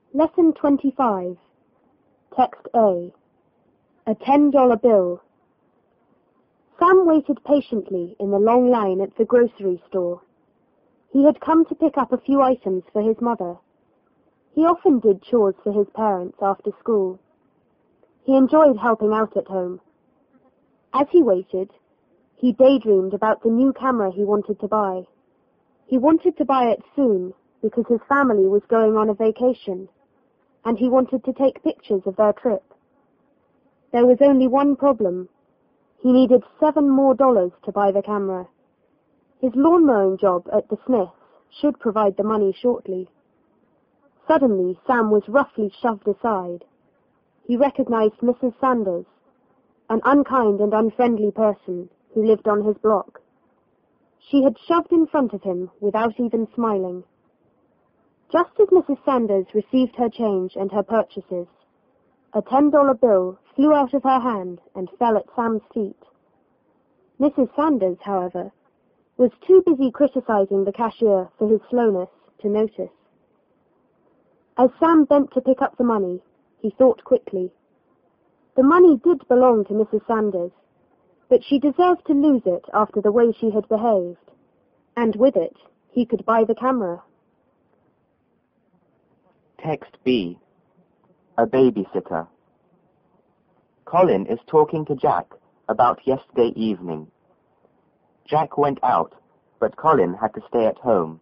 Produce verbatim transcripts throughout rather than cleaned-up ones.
Lesson twenty-five. Text A. A ten dollar bill. Sam waited patiently in the long line at the grocery store. He had come to pick up a few items for his mother. He often did chores for his parents after school. He enjoyed helping out at home. As he waited, he daydreamed about the new camera he wanted to buy. He wanted to buy it soon because his family was going on a vacation, and he wanted to take pictures of their trip. There was only one problem. He needed seven more dollars to buy the camera. His lawn mowing job at the Smiths should provide the money shortly. Suddenly, Sam was roughly shoved aside. He recognized Missus Sanders, an unkind and unfriendly person who lived on his block. She had shoved in front of him without even smiling. Just as Missus Sanders received her change and her purchases, a ten dollar bill flew out of her hand and fell at Sam's feet. Missus Sanders, however, was too busy criticizing the cashier for his slowness to notice. As Sam bent to pick up the money, he thought quickly. The money did belong to Missus Sanders, but she deserved to lose it after the way she had behaved, and with it, he could buy the camera. Text B. A babysitter. Colin is talking to Jack about yesterday evening. Jack went out, but Colin had to stay at home.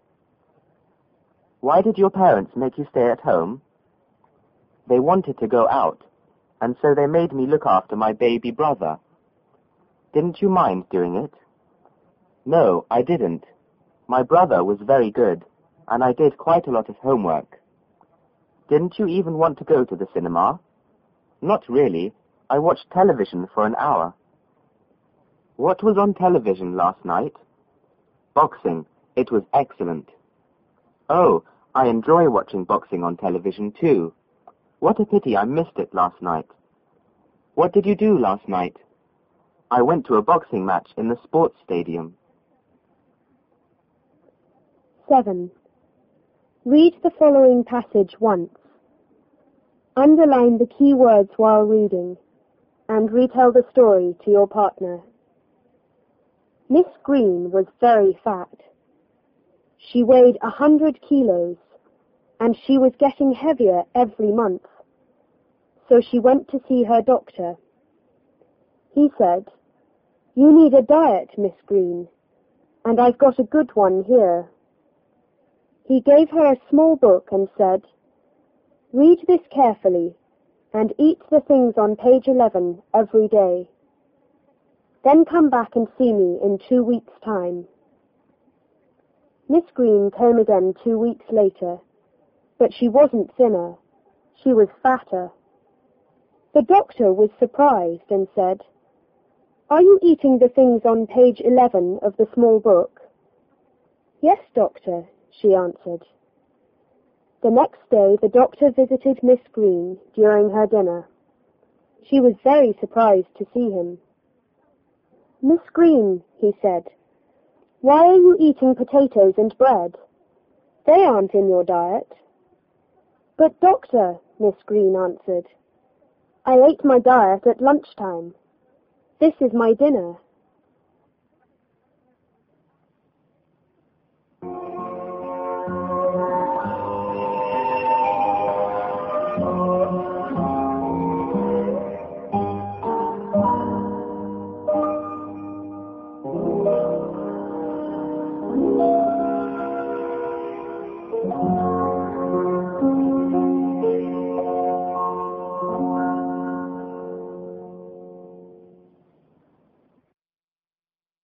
Why did your parents make you stay at home? They wanted to go out, and so they made me look after my baby brother. Didn't you mind doing it? No, I didn't. My brother was very good, and I did quite a lot of homework. Didn't you even want to go to the cinema? Not really. I watched television for an hour. What was on television last night? Boxing. It was excellent. Oh, I enjoy watching boxing on television too. What a pity I missed it last night. What did you do last night? I went to a boxing match in the sports stadium. seven. Read the following passage once. Underline the key words while reading, and retell the story to your partner. Miss Green was very fat. She weighed a hundred kilos, and she was getting heavier every month. So she went to see her doctor. He said, "You need a diet, Miss Green, and I've got a good one here." He gave her a small book and said, "Read this carefully, and eat the things on page eleven every day. Then come back and see me in two weeks' time." Miss Green came again two weeks later, but she wasn't thinner. She was fatter. The doctor was surprised and said, "Are you eating the things on page eleven of the small book?" "Yes, doctor," she answered. The next day the doctor visited Miss Green during her dinner. She was very surprised to see him. "Miss Green," he said, "why are you eating potatoes and bread? They aren't in your diet." "But doctor," Miss Green answered, "I ate my diet at lunchtime. This is my dinner."